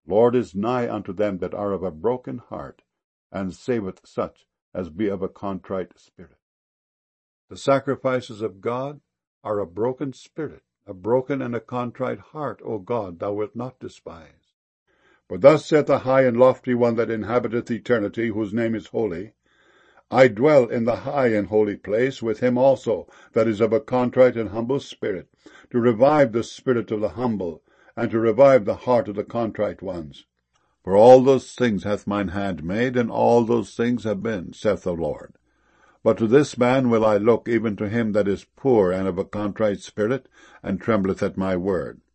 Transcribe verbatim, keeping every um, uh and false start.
Lord is nigh unto them that are of a broken heart, and saveth such as be of a contrite spirit. The sacrifices of God are a broken spirit, a broken and a contrite heart, O God, thou wilt not despise. For thus saith the high and lofty one that inhabiteth eternity, whose name is holy, I dwell in the high and holy place with him also that is of a contrite and humble spirit, to revive the spirit of the humble, and to revive the heart of the contrite ones. For all those things hath mine hand made, and all those things have been, saith the Lord. But to this man will I look, even to him that is poor and of a contrite spirit, and trembleth at my word.